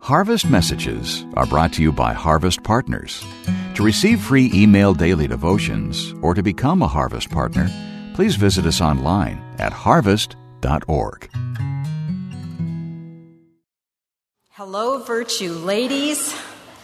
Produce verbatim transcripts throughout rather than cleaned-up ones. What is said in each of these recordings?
Harvest Messages are brought to you by Harvest Partners. To receive free email daily devotions or to become a Harvest Partner, please visit us online at harvest dot org. Hello, Virtue ladies,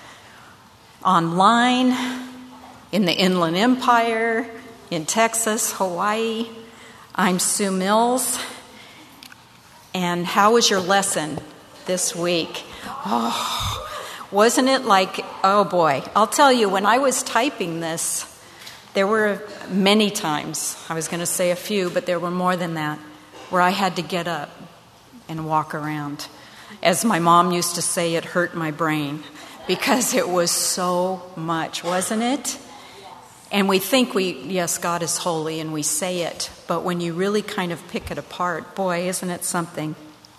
online, in the Inland Empire, in Texas, Hawaii. I'm Sue Mills. And how was your lesson this week? Oh, wasn't it like, oh boy. I'll tell you, when I was typing this, there were many times, I was going to say a few, but there were more than that, where I had to get up and walk around. As my mom used to say, it hurt my brain because it was so much, wasn't it? And we think we, yes, God is holy, and we say it, but when you really kind of pick it apart, boy, isn't it something?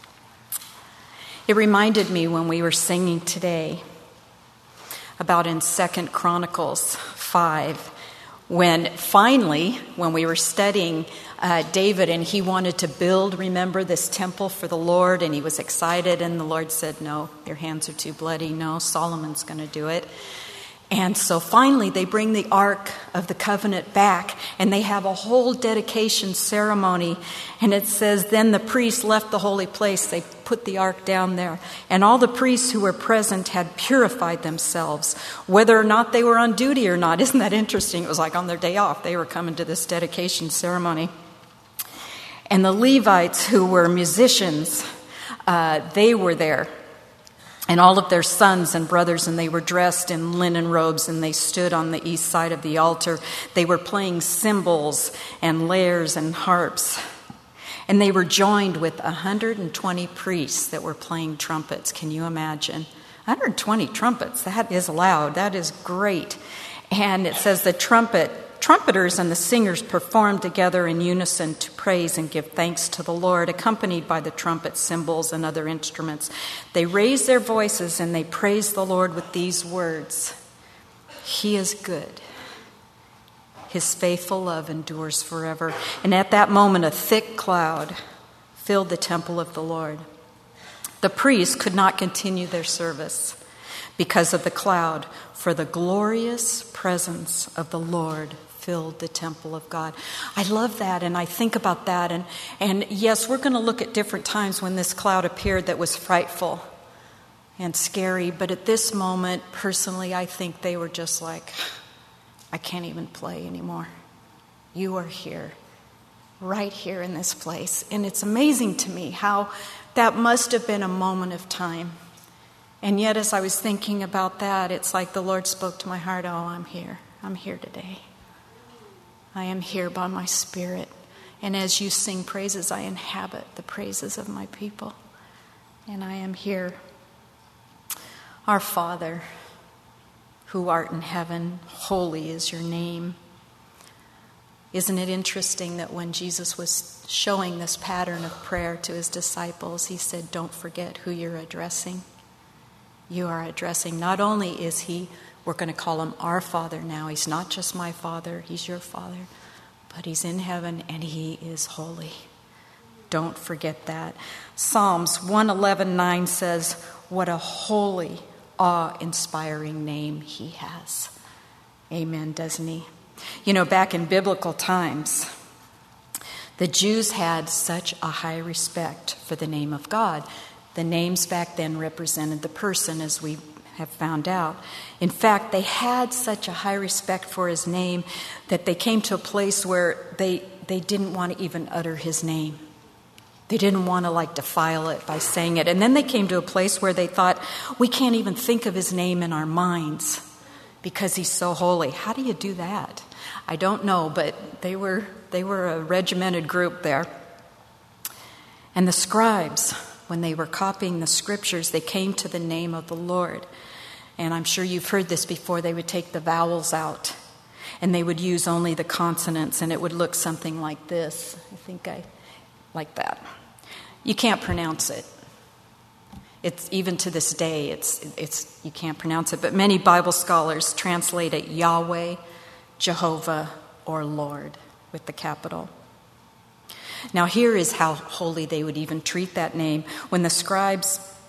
It reminded me when we were singing today about in Second Chronicles five, when finally, when we were studying uh, David and he wanted to build, remember, this temple for the Lord, and he was excited, and the Lord said, no, your hands are too bloody. No, Solomon's going to do it. And so finally they bring the Ark of the Covenant back, and they have a whole dedication ceremony. And it says, then the priests left the holy place. They put the Ark down there. And all the priests who were present had purified themselves, whether or not they were on duty or not. Isn't that interesting? It was like on their day off, they were coming to this dedication ceremony. And the Levites, who were musicians, uh, they were there. And all of their sons and brothers, and they were dressed in linen robes, and they stood on the east side of the altar. They were playing cymbals and lyres and harps. And they were joined with one hundred twenty priests that were playing trumpets. Can you imagine? one hundred twenty trumpets, that is loud. That is great. And it says the trumpet trumpeters and the singers performed together in unison to praise and give thanks to the Lord, accompanied by the trumpet, cymbals, and other instruments. They raised their voices and they praised the Lord with these words: He is good. His faithful love endures forever. And at that moment, a thick cloud filled the temple of the Lord. The priests could not continue their service because of the cloud, for the glorious presence of the Lord filled the temple of God. I love that, and I think about that. And, and yes, we're going to look at different times when this cloud appeared that was frightful and scary. But at this moment, personally, I think they were just like, I can't even play anymore. You are here, right here in this place. And it's amazing to me how that must have been a moment of time. And yet, as I was thinking about that, it's like the Lord spoke to my heart, oh, I'm here. I'm here today. I am here by my Spirit. And as you sing praises, I inhabit the praises of my people. And I am here. Our Father, who art in heaven, holy is your name. Isn't it interesting that when Jesus was showing this pattern of prayer to his disciples, he said, don't forget who you're addressing. You are addressing, not only is he, we're going to call him our Father now. He's not just my Father, he's your Father. But he's in heaven and he is holy. Don't forget that. Psalms one eleven nine says, what a holy, awe-inspiring name he has. Amen, doesn't he? You know, back in biblical times, the Jews had such a high respect for the name of God. The names back then represented the person, as we have found out. In fact, they had such a high respect for his name that they came to a place where they, they didn't want to even utter his name. They didn't want to like defile it by saying it. And then they came to a place where they thought, we can't even think of his name in our minds because he's so holy. How do you do that? I don't know, but they were they were a regimented group there. And the scribes, when they were copying the scriptures, they came to the name of the Lord. And I'm sure you've heard this before. They would take the vowels out and they would use only the consonants, and it would look something like this. I think I, like that. You can't pronounce it. It's even to this day, it's it's you can't pronounce it. But many Bible scholars translate it Yahweh, Jehovah, or Lord with the capital. Now here is how holy they would even treat that name. When the scribes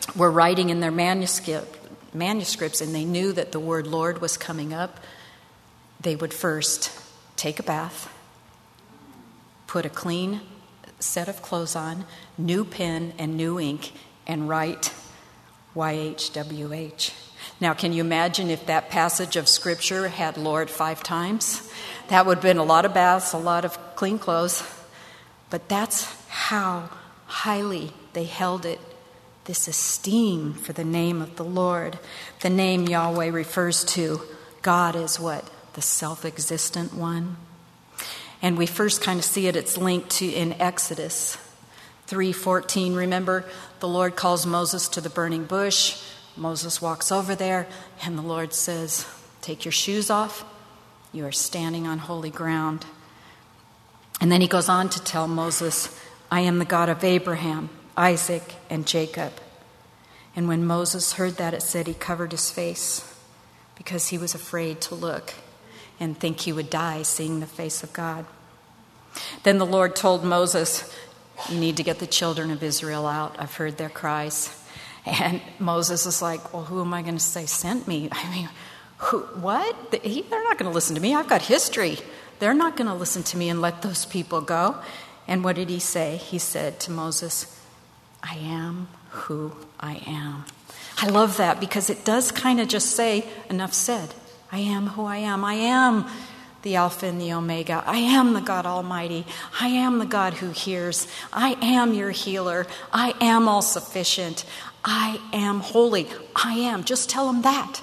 were writing in their manuscript, manuscripts and they knew that the word Lord was coming up, they would first take a bath, put a clean set of clothes on, new pen and new ink, and write Y H W H. Now, can you imagine if that passage of Scripture had Lord five times? That would have been a lot of baths, a lot of clean clothes. But that's how highly they held it, this esteem for the name of the Lord. The name Yahweh refers to God as what? The self-existent one. And we first kind of see it, it's linked to in Exodus three fourteen. Remember, the Lord calls Moses to the burning bush. Moses walks over there, and the Lord says, take your shoes off. You are standing on holy ground. And then he goes on to tell Moses, I am the God of Abraham, Isaac, and Jacob. And when Moses heard that, it said he covered his face because he was afraid to look and think he would die seeing the face of God. Then the Lord told Moses, you need to get the children of Israel out. I've heard their cries. And Moses is like, well, who am I going to say sent me? I mean, who, what? They're not going to listen to me. I've got history. They're not going to listen to me and let those people go. And what did he say? He said to Moses, I am who I am. I love that because it does kind of just say, enough said. I am who I am. I am the Alpha and the Omega. I am the God Almighty. I am the God who hears. I am your healer. I am all sufficient. I am holy. I am. Just tell them that.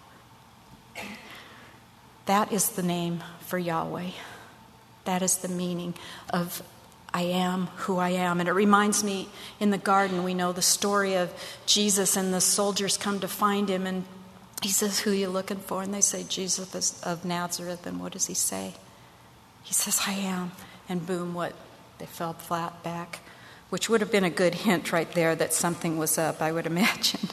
That is the name for Yahweh. That is the meaning of I am who I am. And it reminds me, in the garden, we know the story of Jesus and the soldiers come to find him, and he says, who are you looking for? And they say, Jesus of Nazareth. And what does he say? He says, I am. And boom, what? They fell flat back, which would have been a good hint right there that something was up, I would imagine.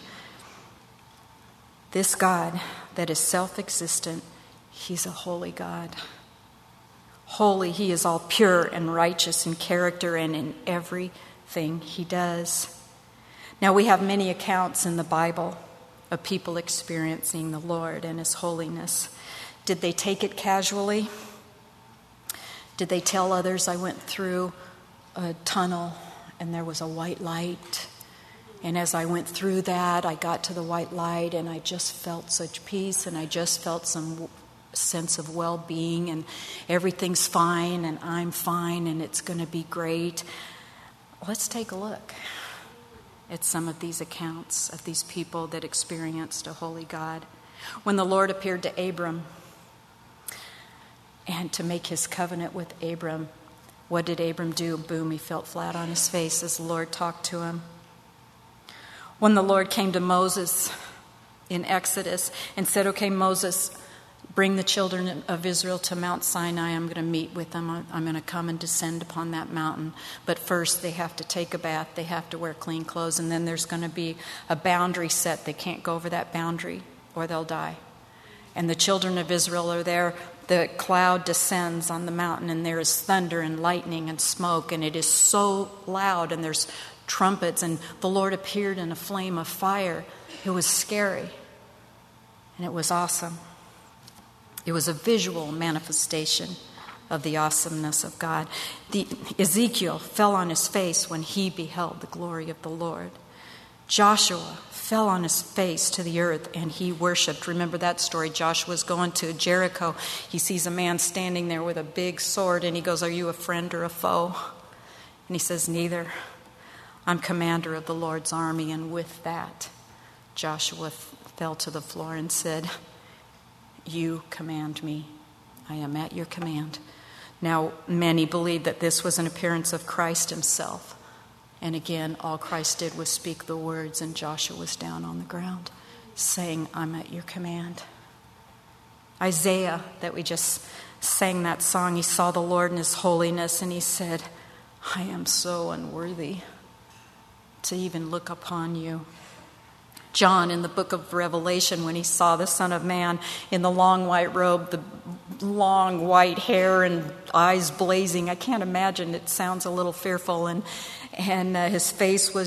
This God that is self-existent, he's a holy God. Holy, he is all pure and righteous in character and in everything he does. Now, we have many accounts in the Bible of people experiencing the Lord and his holiness. Did they take it casually? Did they tell others, I went through a tunnel and there was a white light, and as I went through that, I got to the white light and I just felt such peace, and I just felt some sense of well-being, and everything's fine and I'm fine and it's going to be great? Let's take a look at some of these accounts of these people that experienced a holy God. When the Lord appeared to Abram and to make his covenant with Abram, what did Abram do? Boom, he felt flat on his face as the Lord talked to him. When the Lord came to Moses in Exodus and said, okay, Moses, bring the children of Israel to Mount Sinai. I'm going to meet with them. I'm going to come and descend upon that mountain. But first, they have to take a bath. They have to wear clean clothes. And then there's going to be a boundary set. They can't go over that boundary or they'll die. And the children of Israel are there. The cloud descends on the mountain, and there is thunder and lightning and smoke. And it is so loud, and there's trumpets. And the Lord appeared in a flame of fire. It was scary. And it was awesome. It was a visual manifestation of the awesomeness of God. The, Ezekiel fell on his face when he beheld the glory of the Lord. Joshua fell on his face to the earth and he worshiped. Remember that story? Joshua's going to Jericho. He sees a man standing there with a big sword, and he goes, are you a friend or a foe? And he says, neither. I'm commander of the Lord's army. And with that, Joshua f- fell to the floor and said, you command me. I am at your command. Now, many believe that this was an appearance of Christ himself. And again, all Christ did was speak the words, and Joshua was down on the ground, saying, I'm at your command. Isaiah, that we just sang that song, he saw the Lord in his holiness, and he said, I am so unworthy to even look upon you. John, in the book of Revelation, when he saw the Son of Man in the long white robe, the long white hair and eyes blazing, I can't imagine, it sounds a little fearful, and and uh, his face was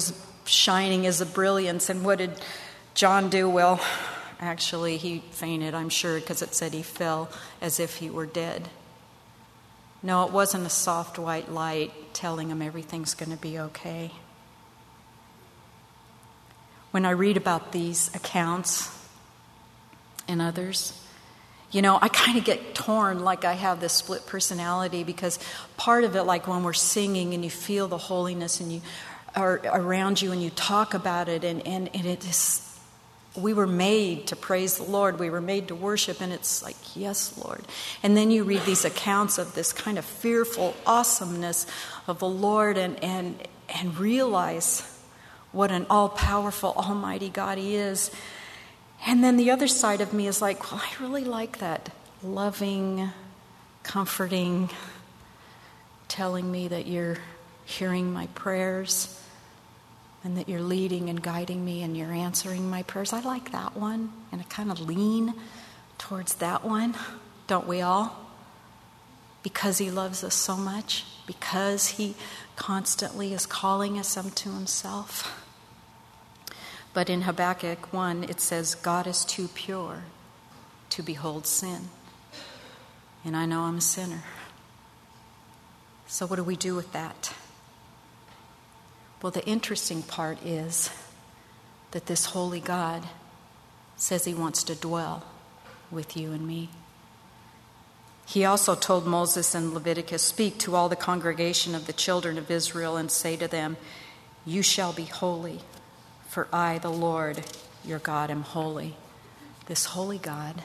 shining as a brilliance. And what did John do? Well, actually, he fainted, I'm sure, because it said he fell as if he were dead. No, it wasn't a soft white light telling him everything's going to be okay. When I read about these accounts and others, you know, I kind of get torn, like I have this split personality, because part of it, like when we're singing and you feel the holiness and you are around you and you talk about it, and, and, and it is, we were made to praise the Lord. We were made to worship, and it's like, yes, Lord. And then you read these accounts of this kind of fearful awesomeness of the Lord, and and, and realize what an all-powerful, almighty God He is. And then the other side of me is like, well, I really like that loving, comforting, telling me that you're hearing my prayers and that you're leading and guiding me and you're answering my prayers. I like that one, and I kind of lean towards that one. Don't we all? Because He loves us so much, because He constantly is calling us unto Himself. But in Habakkuk one, it says, God is too pure to behold sin. And I know I'm a sinner. So what do we do with that? Well, the interesting part is that this holy God says He wants to dwell with you and me. He also told Moses in Leviticus, speak to all the congregation of the children of Israel and say to them, you shall be holy, for I, the Lord, your God, am holy. This holy God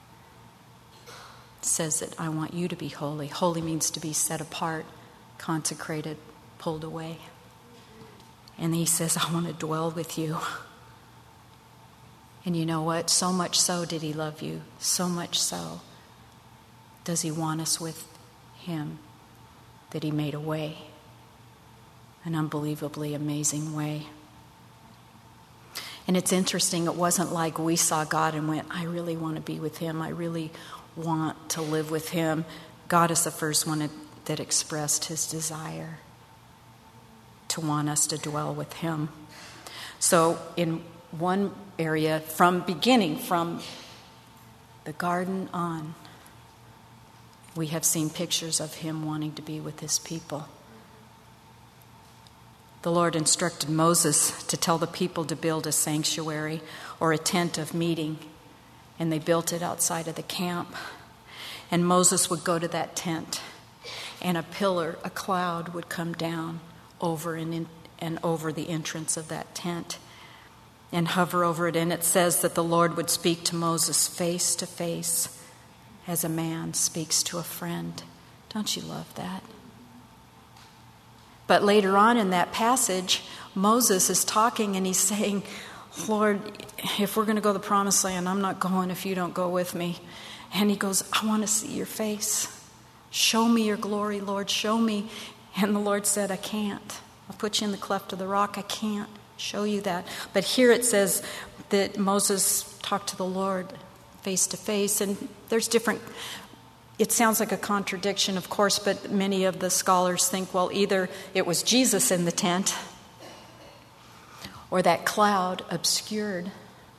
says that I want you to be holy. Holy means to be set apart, consecrated, pulled away. And He says, I want to dwell with you. And you know what? So much so did He love you. So much so does He want us with Him that He made a way. An unbelievably amazing way. And it's interesting, it wasn't like we saw God and went, I really want to be with Him. I really want to live with Him. God is the first one that expressed His desire to want us to dwell with Him. So in one area, from beginning, from the garden on, we have seen pictures of Him wanting to be with His people. The Lord instructed Moses to tell the people to build a sanctuary or a tent of meeting, and they built it outside of the camp. And Moses would go to that tent, and a pillar, a cloud would come down over and, in, and over the entrance of that tent and hover over it. And it says that the Lord would speak to Moses face to face as a man speaks to a friend. Don't you love that? But later on in that passage, Moses is talking and he's saying, Lord, if we're going to go to the promised land, I'm not going if you don't go with me. And he goes, I want to see your face. Show me your glory, Lord. Show me. And the Lord said, I can't. I'll put you in the cleft of the rock. I can't show you that. But here it says that Moses talked to the Lord face to face. And there's different... It sounds like a contradiction, of course, but many of the scholars think, well, either it was Jesus in the tent or that cloud obscured,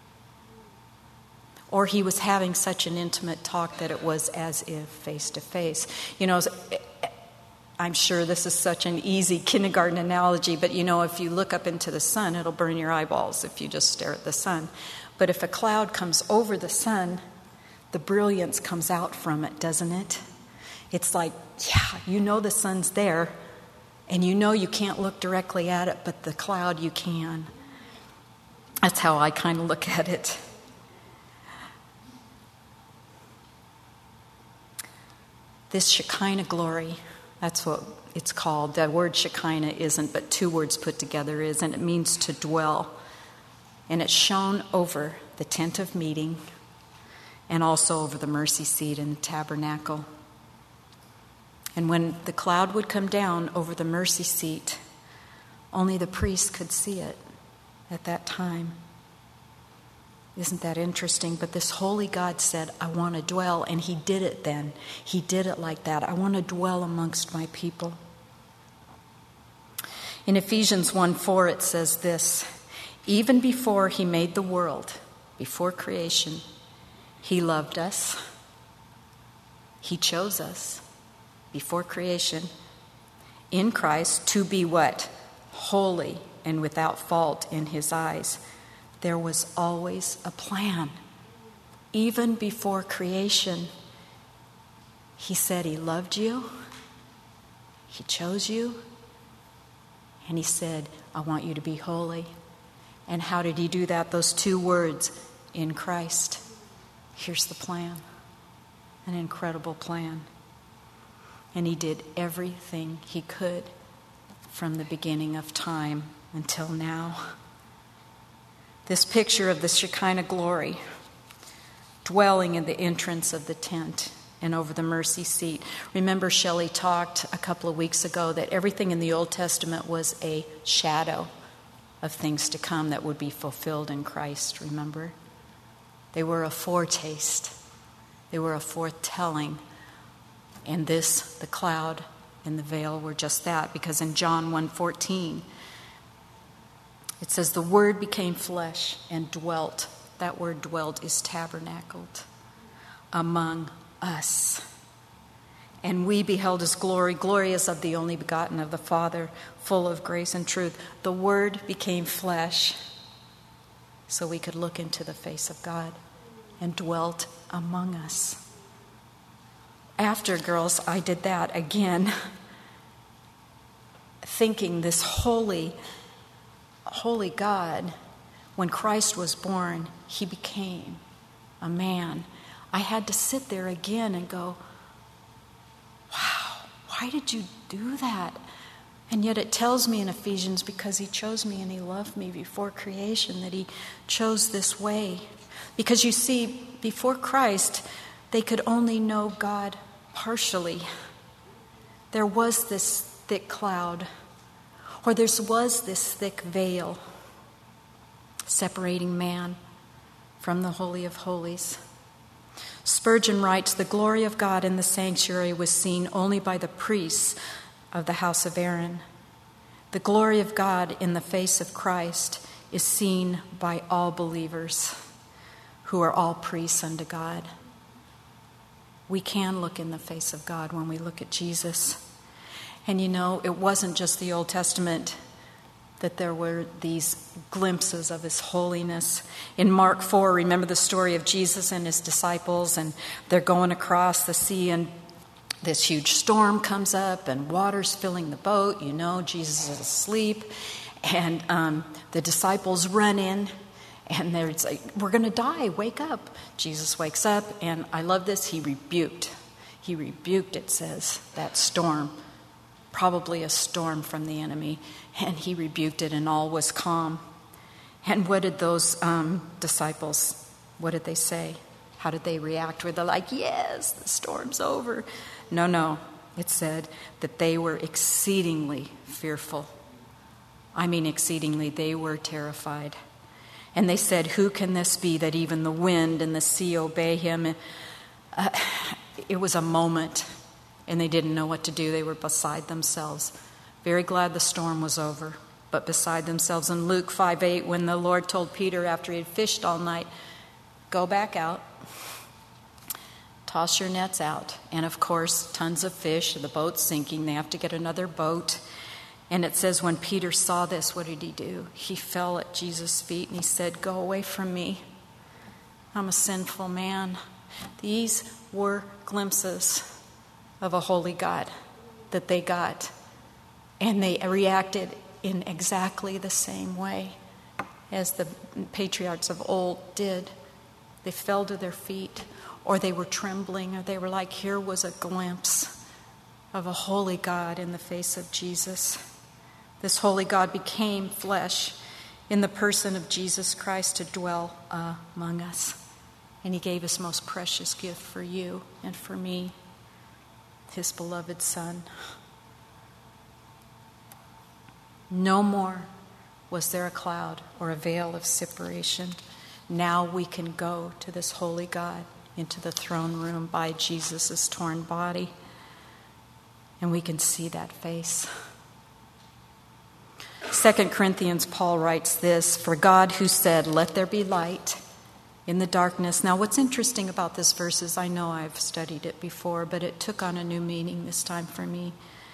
or he was having such an intimate talk that it was as if face to face. You know, I'm sure this is such an easy kindergarten analogy, but you know, if you look up into the sun, it'll burn your eyeballs if you just stare at the sun. But if a cloud comes over the sun, the brilliance comes out from it, doesn't it? It's like, yeah, you know the sun's there, and you know you can't look directly at it, but the cloud you can. That's how I kind of look at it. This Shekinah glory, that's what it's called. The word Shekinah isn't, but two words put together is, and it means to dwell. And it shone over the tent of meeting, and also over the mercy seat in the tabernacle. And when the cloud would come down over the mercy seat, only the priest could see it at that time. Isn't that interesting? But this holy God said, I want to dwell, and he did it then. He did it like that. I want to dwell amongst my people. In Ephesians one four, it says this: even before he made the world, before creation, he loved us. He chose us before creation in Christ to be what? Holy and without fault in his eyes. There was always a plan. Even before creation, he said he loved you, he chose you, and he said, I want you to be holy. And how did he do that? Those two words, in Christ. Here's the plan. An incredible plan. And he did everything he could from the beginning of time until now. This picture of the Shekinah glory dwelling in the entrance of the tent and over the mercy seat. Remember, Shelley talked a couple of weeks ago that everything in the Old Testament was a shadow of things to come that would be fulfilled in Christ, remember? They were a foretaste. They were a foretelling. And this, the cloud and the veil, were just that. Because in John one fourteen, it says, the Word became flesh and dwelt. That word dwelt is tabernacled among us. And we beheld his glory, glory as of the only begotten of the Father, full of grace and truth. The Word became flesh so we could look into the face of God, and dwelt among us. After, girls, I did that again, thinking this holy, holy God, when Christ was born, he became a man. I had to sit there again and go, wow, why did you do that? And yet it tells me in Ephesians, because he chose me and he loved me before creation, that he chose this way. Because you see, before Christ, they could only know God partially. There was this thick cloud, or there was this thick veil separating man from the Holy of Holies. Spurgeon writes, the glory of God in the sanctuary was seen only by the priests of the house of Aaron. The glory of God in the face of Christ is seen by all believers, who are all priests unto God. We can look in the face of God when we look at Jesus. And you know, it wasn't just the Old Testament that there were these glimpses of his holiness. In Mark four, remember the story of Jesus and his disciples, and they're going across the sea, and this huge storm comes up, and water's filling the boat. You know, Jesus is asleep, and um, the disciples run in, and they're like, we're going to die, wake up. Jesus wakes up, and I love this, he rebuked. He rebuked, it says, that storm, probably a storm from the enemy, and he rebuked it, and all was calm. And what did those um, disciples, what did they say? How did they react? Were they like, yes, the storm's over? No, no. It said that they were exceedingly fearful. I mean exceedingly, they were terrified. And they said, who can this be that even the wind and the sea obey him? And, uh, it was a moment, and they didn't know what to do. They were beside themselves. Very glad the storm was over, but beside themselves. In Luke five eight, when the Lord told Peter after he had fished all night, go back out, toss your nets out. And of course, tons of fish, the boat's sinking, they have to get another boat. And it says when Peter saw this, what did he do? He fell at Jesus' feet and he said, go away from me. I'm a sinful man. These were glimpses of a holy God that they got. And they reacted in exactly the same way as the patriarchs of old did. They fell to their feet, or they were trembling, or they were like, here was a glimpse of a holy God in the face of Jesus. This holy God became flesh in the person of Jesus Christ to dwell uh, among us. And he gave his most precious gift for you and for me, his beloved Son. No more was there a cloud or a veil of separation. Now we can go to this holy God, into the throne room by Jesus' torn body, and we can see that face. Second Corinthians, Paul writes this, "For God who said, 'Let there be light,' in the darkness." Now, what's interesting about this verse is I know I've studied it before, but it took on a new meaning this time for me.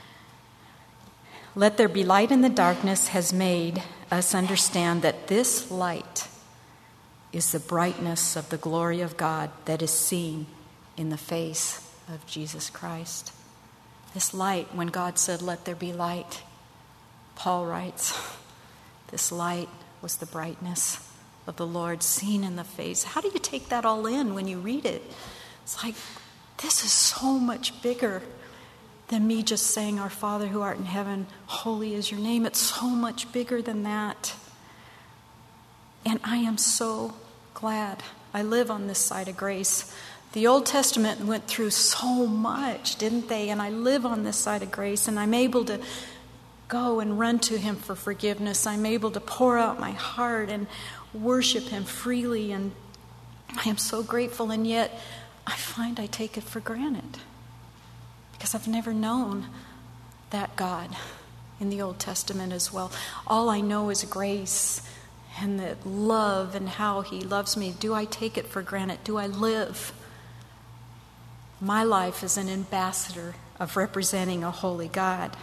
"Let there be light in the darkness" has made us understand that this light is the brightness of the glory of God that is seen in the face of Jesus Christ. This light, when God said, "Let there be light," Paul writes, this light was the brightness of the Lord seen in the face. How do you take that all in when you read it? It's like, this is so much bigger than me just saying, "Our Father who art in heaven, holy is your name." It's so much bigger than that. And I am so glad I live on this side of grace. The Old Testament went through so much, didn't they? And I live on this side of grace, and I'm able to go and run to him for forgiveness. I'm able to pour out my heart and worship him freely, and I am so grateful. And yet I find I take it for granted because I've never known that God in the Old Testament as well. All I know is grace and that love and how he loves me. Do I take it for granted? Do I live my life as an ambassador of representing a holy God?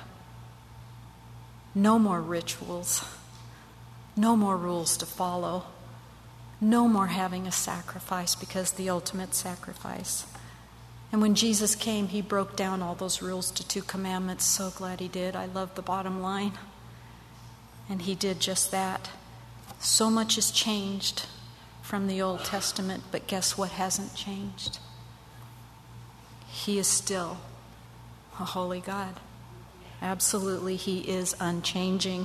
No more rituals. No more rules to follow. No more having a sacrifice, because the ultimate sacrifice. And when Jesus came, he broke down all those rules to two commandments. So glad he did. I love the bottom line. And he did just that. So much has changed from the Old Testament, but guess what hasn't changed? He is still a holy God. Absolutely, he is unchanging.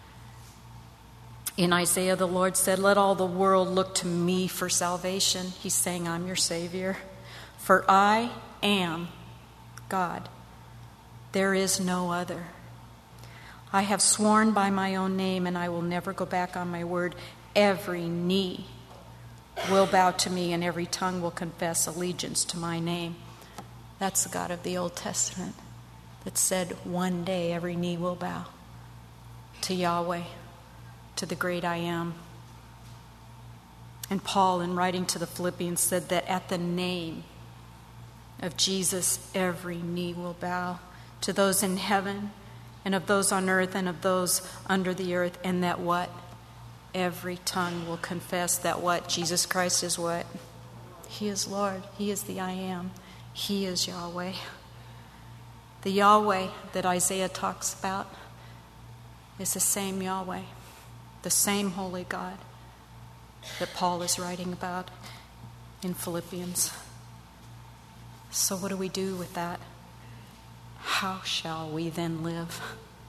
In Isaiah, the Lord said, "Let all the world look to me for salvation." He's saying, I'm your Savior. "For I am God. There is no other. I have sworn by my own name, and I will never go back on my word. Every knee will bow to me, and every tongue will confess allegiance to my name." That's the God of the Old Testament that said one day every knee will bow to Yahweh, to the great I am. And Paul, in writing to the Philippians, said that at the name of Jesus, every knee will bow, to those in heaven and of those on earth and of those under the earth, and that what? Every tongue will confess that what? Jesus Christ is what? He is Lord. He is the I am. He is Yahweh. The Yahweh that Isaiah talks about is the same Yahweh, the same holy God that Paul is writing about in Philippians. So what do we do with that? How shall we then live?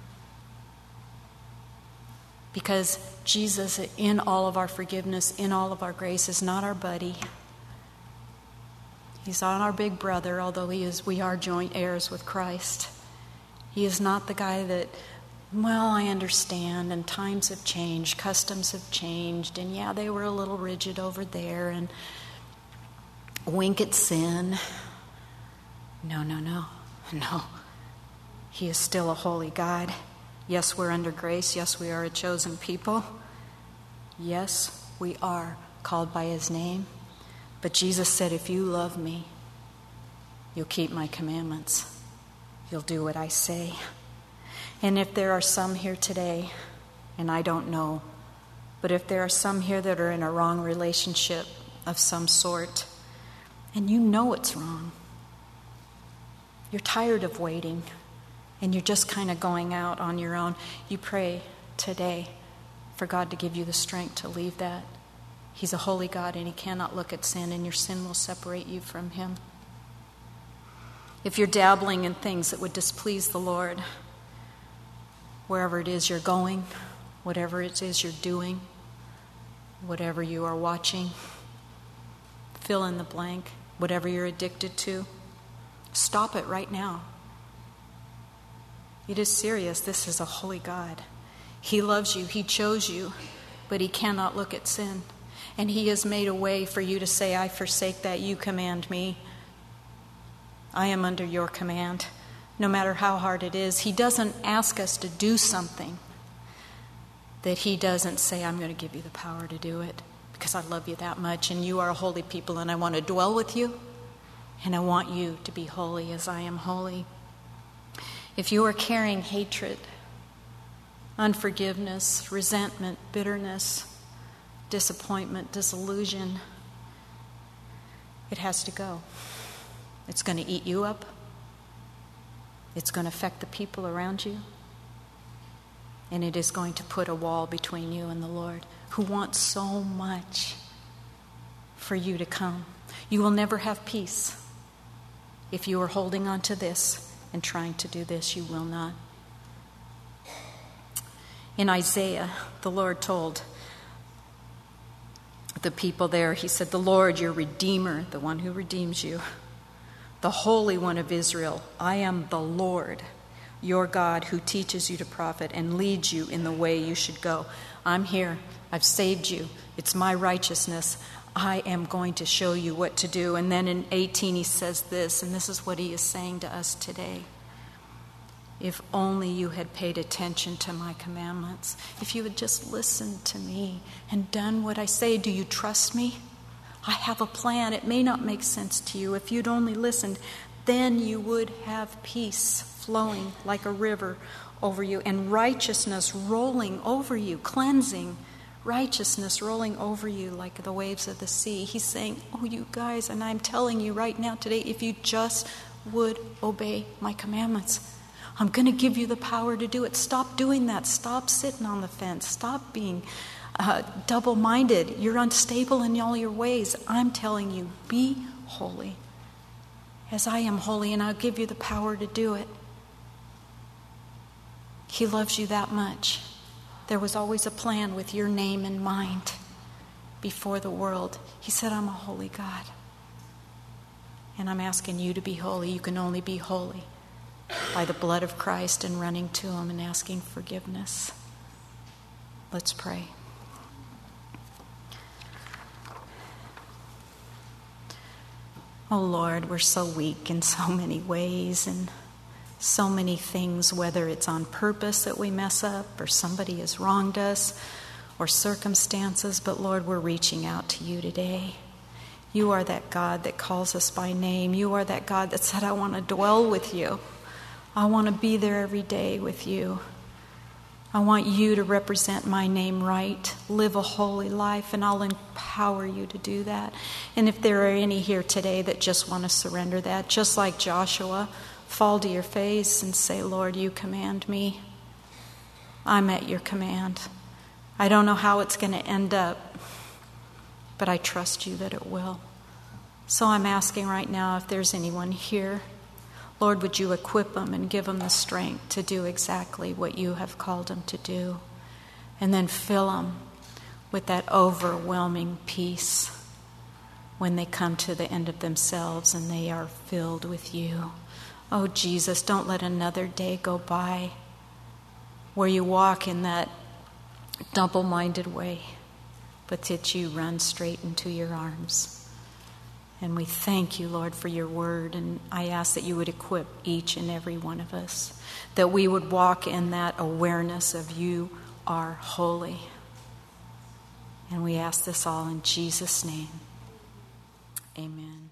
Because Jesus, in all of our forgiveness, in all of our grace, is not our buddy. He's not our big brother, although he is. We are joint heirs with Christ. He is not the guy that, well, I understand, and times have changed, customs have changed, and yeah, they were a little rigid over there, and wink at sin. No, no, no, no. He is still a holy God. Yes, we're under grace. Yes, we are a chosen people. Yes, we are called by his name. But Jesus said, if you love me, you'll keep my commandments. You'll do what I say. And if there are some here today, and I don't know, but if there are some here that are in a wrong relationship of some sort, and you know it's wrong, you're tired of waiting, and you're just kind of going out on your own, you pray today for God to give you the strength to leave that. He's a holy God, and he cannot look at sin, and your sin will separate you from him. If you're dabbling in things that would displease the Lord, wherever it is you're going, whatever it is you're doing, whatever you are watching, fill in the blank, whatever you're addicted to, stop it right now. It is serious. This is a holy God. He loves you. He chose you, but he cannot look at sin. And he has made a way for you to say, I forsake that. You command me. I am under your command, no matter how hard it is. He doesn't ask us to do something that he doesn't say, I'm going to give you the power to do it because I love you that much and you are a holy people and I want to dwell with you and I want you to be holy as I am holy. If you are carrying hatred, unforgiveness, resentment, bitterness, disappointment, disillusion, it has to go. It's going to eat you up. It's going to affect the people around you. And it is going to put a wall between you and the Lord, who wants so much for you to come. You will never have peace if you are holding on to this and trying to do this. You will not. In Isaiah, the Lord told the people there, he said, the Lord, your Redeemer, the one who redeems you, the Holy One of Israel, I am the Lord, your God, who teaches you to profit and leads you in the way you should go. I'm here. I've saved you. It's my righteousness. I am going to show you what to do. And then in eighteen, he says this, and this is what he is saying to us today. If only you had paid attention to my commandments. If you had just listened to me and done what I say, do you trust me? I have a plan. It may not make sense to you. If you'd only listened, then you would have peace flowing like a river over you and righteousness rolling over you, cleansing righteousness rolling over you like the waves of the sea. He's saying, oh, you guys, and I'm telling you right now today, if you just would obey my commandments, I'm going to give you the power to do it. Stop doing that. Stop sitting on the fence. Stop being uh, double-minded. You're unstable in all your ways. I'm telling you, be holy as I am holy, and I'll give you the power to do it. He loves you that much. There was always a plan with your name in mind before the world. He said, I'm a holy God, and I'm asking you to be holy. You can only be holy by the blood of Christ and running to him and asking forgiveness. Let's pray. Oh Lord, we're so weak in so many ways and so many things, whether it's on purpose that we mess up or somebody has wronged us or circumstances, but Lord, we're reaching out to you today. You are that God that calls us by name. You are that God that said, I want to dwell with you. I want to be there every day with you. I want you to represent my name right, live a holy life, and I'll empower you to do that. And if there are any here today that just want to surrender that, just like Joshua, fall to your face and say, Lord, you command me. I'm at your command. I don't know how it's going to end up, but I trust you that it will. So I'm asking right now if there's anyone here, Lord, would you equip them and give them the strength to do exactly what you have called them to do? And then fill them with that overwhelming peace when they come to the end of themselves and they are filled with you. Oh, Jesus, don't let another day go by where you walk in that double-minded way, but that you run straight into your arms. And we thank you, Lord, for your word. And I ask that you would equip each and every one of us, that we would walk in that awareness of you are holy. And we ask this all in Jesus' name. Amen.